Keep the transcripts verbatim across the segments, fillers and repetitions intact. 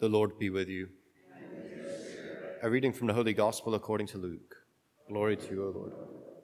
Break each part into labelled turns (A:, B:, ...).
A: The Lord be with you. A reading from the Holy Gospel according to Luke. Glory to you, O Lord.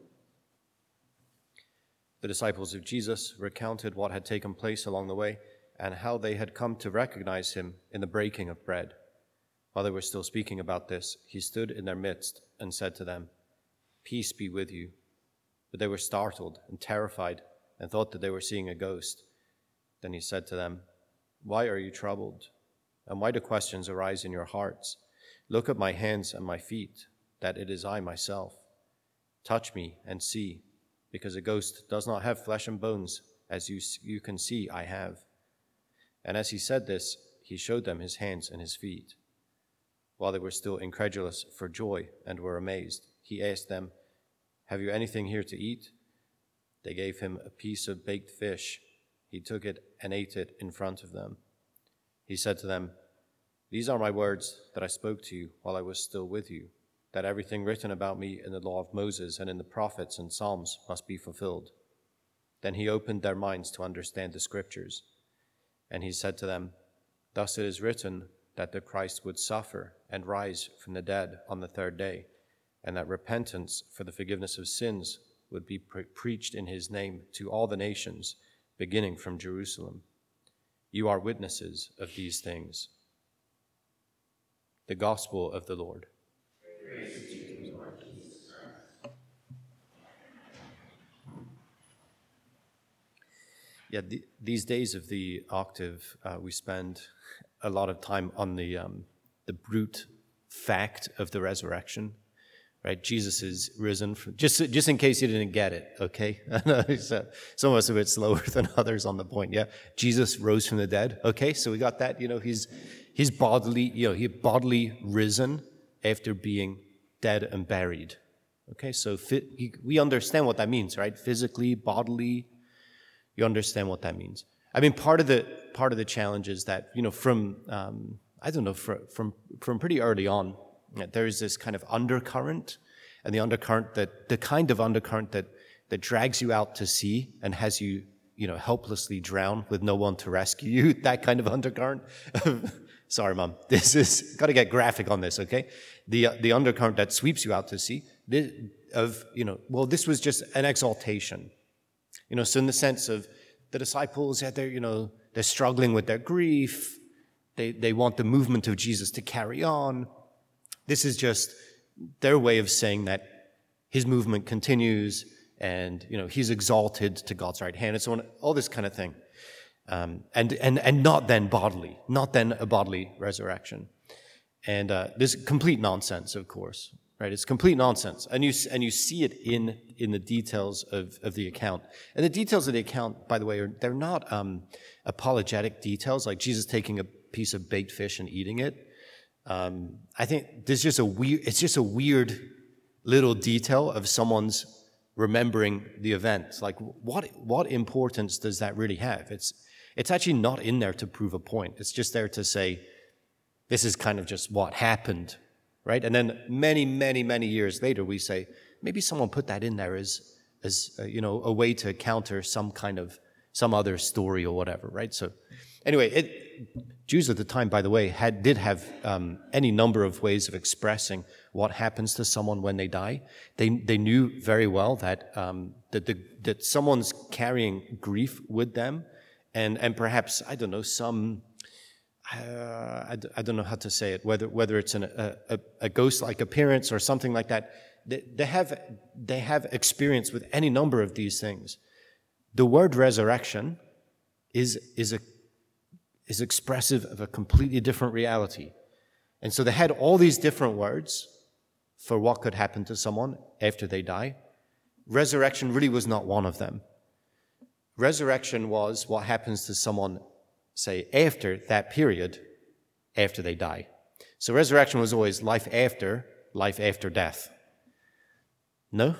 A: The disciples of Jesus recounted what had taken place along the way and how they had come to recognize him in the breaking of bread. While they were still speaking about this, he stood in their midst and said to them, "Peace be with you." But they were startled and terrified and thought that they were seeing a ghost. Then he said to them, "Why are you troubled? And why do questions arise in your hearts? Look at my hands and my feet, that it is I myself. Touch me and see, because a ghost does not have flesh and bones, as you, you can see I have." And as he said this, he showed them his hands and his feet. While they were still incredulous for joy and were amazed, he asked them, "Have you anything here to eat?" They gave him a piece of baked fish. He took it and ate it in front of them. He said to them, "These are my words that I spoke to you while I was still with you, that everything written about me in the law of Moses and in the prophets and Psalms must be fulfilled." Then he opened their minds to understand the scriptures. And he said to them, "Thus it is written that the Christ would suffer and rise from the dead on the third day, and that repentance for the forgiveness of sins would be pre- preached in his name to all the nations, beginning from Jerusalem. You are witnesses of these things." The Gospel of the Lord.
B: Praise to you, Lord Jesus Christ.
A: Yeah, the, these days of the octave, uh, we spend a lot of time on the um, the brute fact of the resurrection, right? Jesus is risen. From, just just in case you didn't get it, okay? I know uh, some of us are a bit slower than others on the point. Yeah, Jesus rose from the dead. Okay, so we got that. You know, he's he's bodily, you know, he bodily risen after being dead and buried. Okay, so fi- we understand what that means, right? Physically, bodily. You understand what that means. I mean, part of the part of the challenge is that, you know, from um, I don't know, from from from pretty early on, there is this kind of undercurrent, and the undercurrent that the kind of undercurrent that that drags you out to sea and has you, you know, helplessly drown with no one to rescue you. That kind of undercurrent. Sorry, Mom. This is got to get graphic on this, okay? The uh, the undercurrent that sweeps you out to sea. This, of you know, well, this was just an exaltation. You know, so in the sense of the disciples, yeah, they're, you know, they're struggling with their grief. They they want the movement of Jesus to carry on. This is just their way of saying that his movement continues and, you know, he's exalted to God's right hand and so on, all this kind of thing. Um, and, and, and not then bodily, not then a bodily resurrection. And uh, this is complete nonsense, of course. Right, it's complete nonsense, and you and you see it in in the details of, of the account. And the details of the account, by the way, are they're not um, apologetic details like Jesus taking a piece of baked fish and eating it. Um, I think there's just a weird. It's just a weird little detail of someone's remembering the event. Like, what what importance does that really have? It's it's actually not in there to prove a point. It's just there to say this is kind of just what happened. Right? And then many, many, many years later, we say, maybe someone put that in there as, as uh, you know, a way to counter some kind of, some other story or whatever, right? So anyway, it, Jews at the time, by the way, had did have um, any number of ways of expressing what happens to someone when they die. They they knew very well that um, that, the, that someone's carrying grief with them, and and perhaps, I don't know, some... Uh, I, I don't know how to say it, whether whether it's an, a, a, a ghost-like appearance or something like that. They, they have they have experience with any number of these things. The word resurrection is is a is expressive of a completely different reality, and so they had all these different words for what could happen to someone after they die. Resurrection really was not one of them. Resurrection was what happens to someone, say, after that period, after they die. So resurrection was always life after, life after death. No?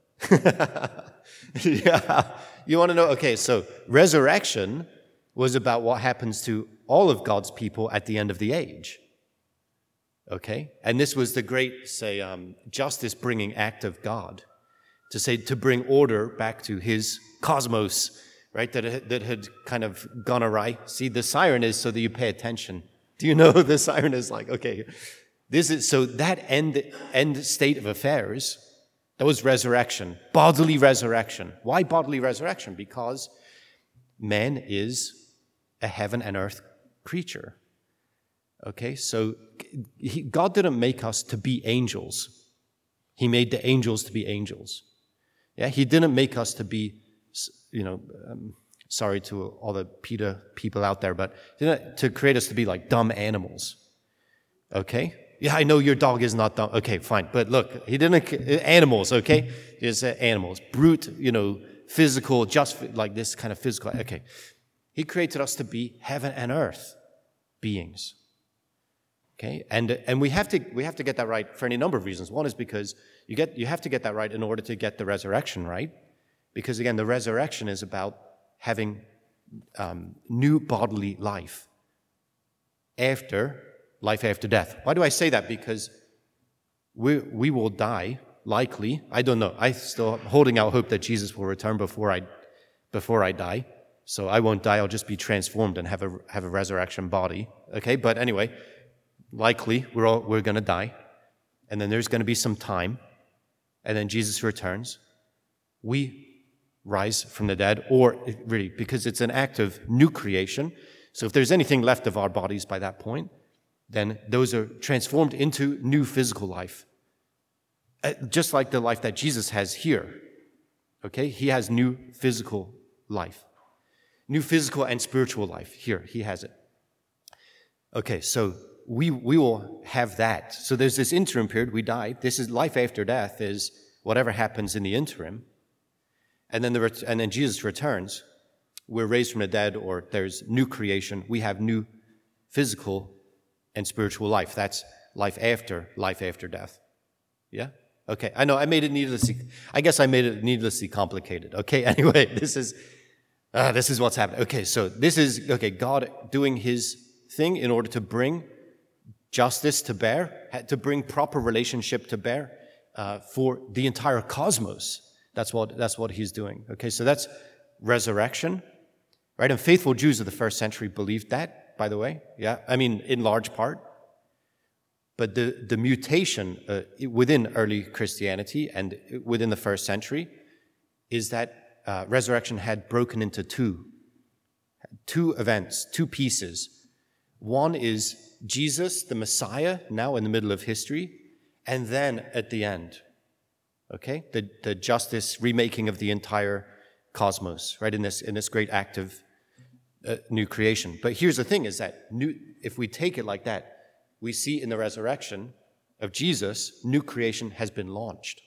A: Yeah. You want to know? Okay, so resurrection was about what happens to all of God's people at the end of the age. Okay? And this was the great, say, um, justice-bringing act of God. To say, to bring order back to his cosmos, right, that, that had kind of gone awry. See, the siren is so that you pay attention. Do you know the siren is like, okay, this is, so that end, end state of affairs, that was resurrection, bodily resurrection. Why bodily resurrection? Because man is a heaven and earth creature. Okay, so he, God didn't make us to be angels. He made the angels to be angels. Yeah, he didn't make us to be, you know, um, sorry to all the PETA people out there, but to create us to be like dumb animals. Okay? Yeah, I know your dog is not dumb. Okay, fine. But look, he didn't, animals, okay? It's uh, animals. Brute, you know, physical, just like this kind of physical. Okay. He created us to be heaven and earth beings. Okay? And and we have to we have to get that right for any number of reasons. One is because you get you have to get that right in order to get the resurrection right. Because again, the resurrection is about having um, new bodily life after life after death. Why do I say that? Because we we will die, likely. I don't know. I still am holding out hope that Jesus will return before I before I die. So I won't die. I'll just be transformed and have a have a resurrection body. Okay, but anyway, likely we're all we're going to die, and then there's going to be some time, and then Jesus returns. We rise from the dead, or really, because it's an act of new creation. So if there's anything left of our bodies by that point, then those are transformed into new physical life. Uh, just like the life that Jesus has here. Okay? He has new physical life. New physical and spiritual life. Here, he has it. Okay, so we we will have that. So there's this interim period, we die. This is life after death, is whatever happens in the interim. And then the ret- and then Jesus returns. We're raised from the dead, or there's new creation. We have new physical and spiritual life. That's life after life after death. Yeah? Okay, I know I made it needlessly, I guess I made it needlessly complicated. Okay, anyway, this is, uh, this is what's happening. Okay, so this is, okay, God doing his thing in order to bring justice to bear, to bring proper relationship to bear uh, for the entire cosmos. That's what, that's what he's doing. Okay, so that's resurrection, right? And faithful Jews of the first century believed that, by the way. Yeah, I mean, in large part. But the, the mutation uh, within early Christianity and within the first century is that uh, resurrection had broken into two, two events, two pieces. One is Jesus, the Messiah, now in the middle of history, and then at the end, okay, the, the justice remaking of the entire cosmos, right, in this in this great act of uh, new creation. But here's the thing, is that new, if we take it like that, we see in the resurrection of Jesus, new creation has been launched.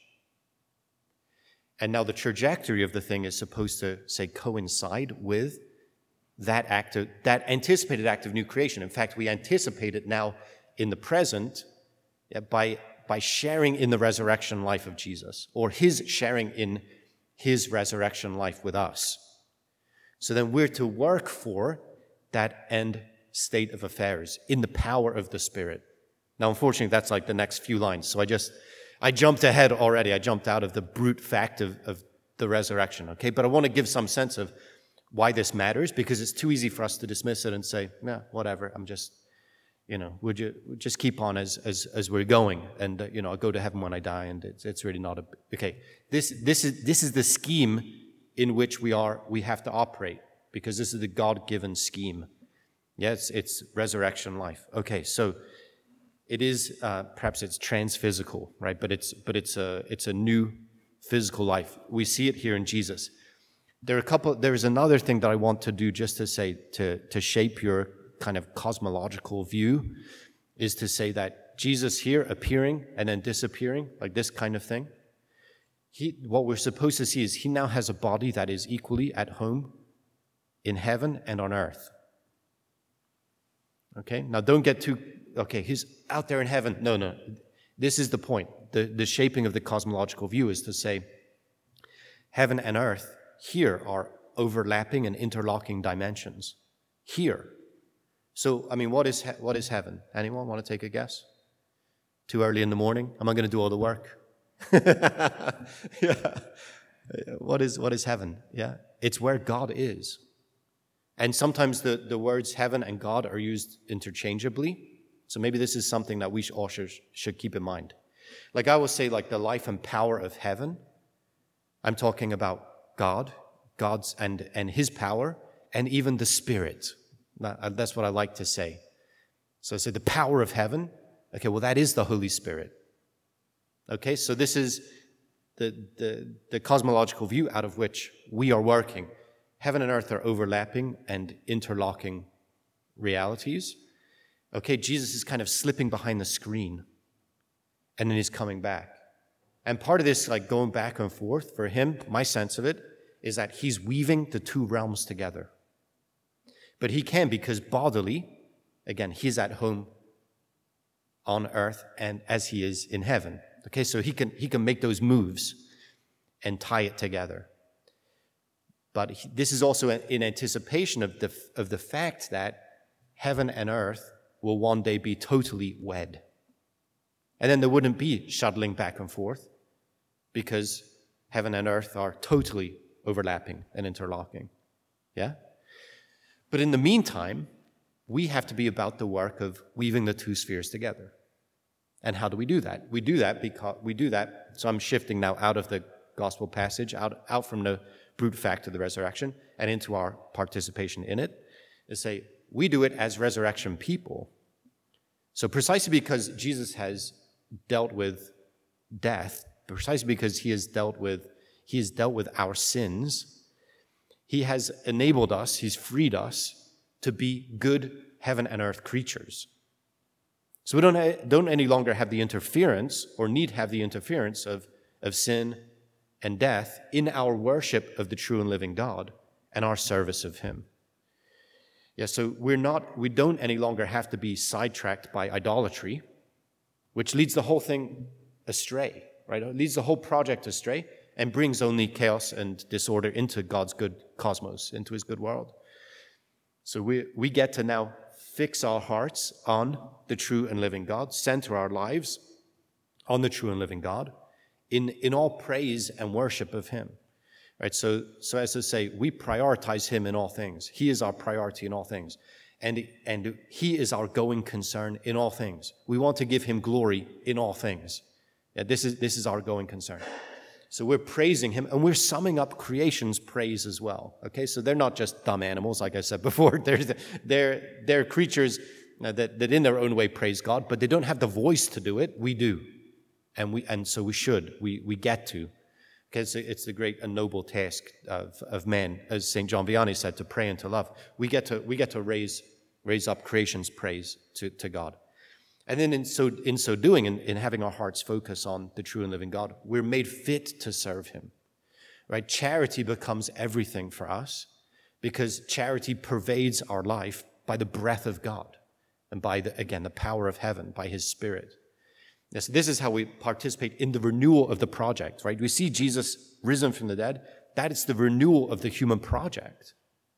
A: And now the trajectory of the thing is supposed to, say, coincide with that act of, that anticipated act of new creation. In fact, we anticipate it now in the present yeah, by, by sharing in the resurrection life of Jesus, or his sharing in his resurrection life with us. So then we're to work for that end state of affairs in the power of the Spirit. Now, unfortunately, that's like the next few lines. So I just, I jumped ahead already. I jumped out of the brute fact of, of the resurrection, okay? But I want to give some sense of why this matters, because it's too easy for us to dismiss it and say, yeah, whatever, I'm just, you know, would you just keep on as as as we're going, and, uh, you know, I'll go to heaven when I die, and it's, it's really not a, okay. This this is this is the scheme in which we are, we have to operate, because this is the God-given scheme. Yeah, it's, it's resurrection life. Okay, so it is, uh, perhaps it's transphysical, right? But it's but it's a it's a new physical life. We see it here in Jesus. There are a couple. There is another thing that I want to do, just to say, to to shape your kind of cosmological view, is to say that Jesus here appearing and then disappearing, like this kind of thing. He, what we're supposed to see is he now has a body that is equally at home in heaven and on earth. Okay, now don't get too, okay, he's out there in heaven. No, no, this is the point. The, the shaping of the cosmological view is to say heaven and earth here are overlapping and interlocking dimensions. Here. So, I mean, what is he- what is heaven? Anyone want to take a guess? Too early in the morning? Am I going to do all the work? Yeah. What is what is heaven? Yeah. It's where God is. And sometimes the, the words heaven and God are used interchangeably. So maybe this is something that we all should, should keep in mind. Like I will say, like the life and power of heaven, I'm talking about God, God's and, and his power, and even the Spirit. That's what I like to say. So I say the power of heaven. Okay, well, that is the Holy Spirit. Okay, so this is the, the, the cosmological view out of which we are working. Heaven and earth are overlapping and interlocking realities. Okay, Jesus is kind of slipping behind the screen, and then he's coming back. And part of this, like going back and forth, for him, my sense of it, is that he's weaving the two realms together. But he can, because bodily, again, he's at home on earth and as he is in heaven. Okay, so he can he can make those moves and tie it together. But he, this is also in anticipation of the of the fact that heaven and earth will one day be totally wed. And then there wouldn't be shuttling back and forth, because heaven and earth are totally overlapping and interlocking. Yeah? But in the meantime, we have to be about the work of weaving the two spheres together. And how do we do that? We do that because we do that. So I'm shifting now out of the gospel passage, out, out from the brute fact of the resurrection and into our participation in it. To say, we do it as resurrection people. So precisely because Jesus has dealt with death, precisely because he has dealt with he has dealt with our sins, he has enabled us, he's freed us to be good heaven and earth creatures. So we don't, don't any longer have the interference, or need have the interference of, of sin and death in our worship of the true and living God and our service of him. Yeah, so we're not, we don't any longer have to be sidetracked by idolatry, which leads the whole thing astray, right? It leads the whole project astray and brings only chaos and disorder into God's good cosmos, into his good world. So we, we get to now fix our hearts on the true and living God, center our lives on the true and living God in, in all praise and worship of him. Right? So, so as to say, we prioritize him in all things. He is our priority in all things. And, and he is our going concern in all things. We want to give him glory in all things. Yeah, this is, this is our going concern. So we're praising him, and we're summing up creation's praise as well. Okay, so they're not just dumb animals, like I said before. They're, they're, they're creatures that, that in their own way praise God, but they don't have the voice to do it. We do. And we and so we should. We, we get to. Because it's the great and noble task of, of man, as Saint John Vianney said, to pray and to love. We get to we get to raise raise up creation's praise to, to God. And then in so in so doing, in, in having our hearts focus on the true and living God, we're made fit to serve him. Right? Charity becomes everything for us, because charity pervades our life by the breath of God and by, the, again, the power of heaven, by his Spirit. Yes, this is how we participate in the renewal of the project, right? We see Jesus risen from the dead. That is the renewal of the human project.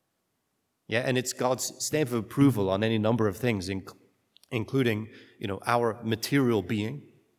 A: Yeah, and it's God's stamp of approval on any number of things, including, you know, our material being,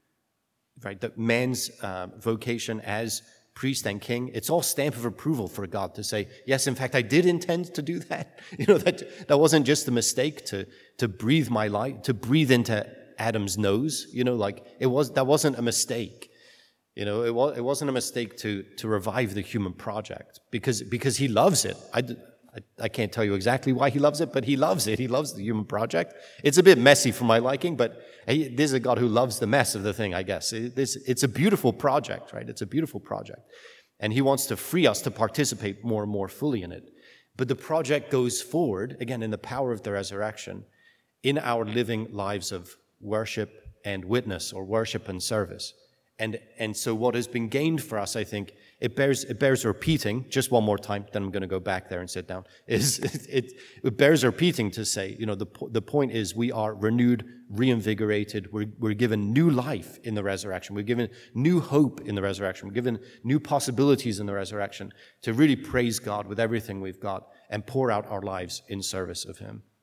A: right? That man's uh, vocation as priest and king. It's all stamp of approval for God to say, yes, in fact, I did intend to do that. You know, that that wasn't just a mistake to to breathe my life, to breathe into Adam's nose, you know, like it was, that wasn't a mistake. You know, it was, it wasn't a mistake to, to revive the human project because, because he loves it. I, I, I can't tell you exactly why he loves it, but he loves it. He loves the human project. It's a bit messy for my liking, but hey, this is a God who loves the mess of the thing, I guess. It, this, it's a beautiful project, right? It's a beautiful project. And he wants to free us to participate more and more fully in it. But the project goes forward, again, in the power of the resurrection, in our living lives of worship and witness, or worship and service. And and so what has been gained for us, I think, it bears it bears repeating, just one more time, then I'm going to go back there and sit down, is it, it, it bears repeating to say, you know, the, the point is we are renewed, reinvigorated, we're, we're given new life in the resurrection, we're given new hope in the resurrection, we're given new possibilities in the resurrection to really praise God with everything we've got and pour out our lives in service of him.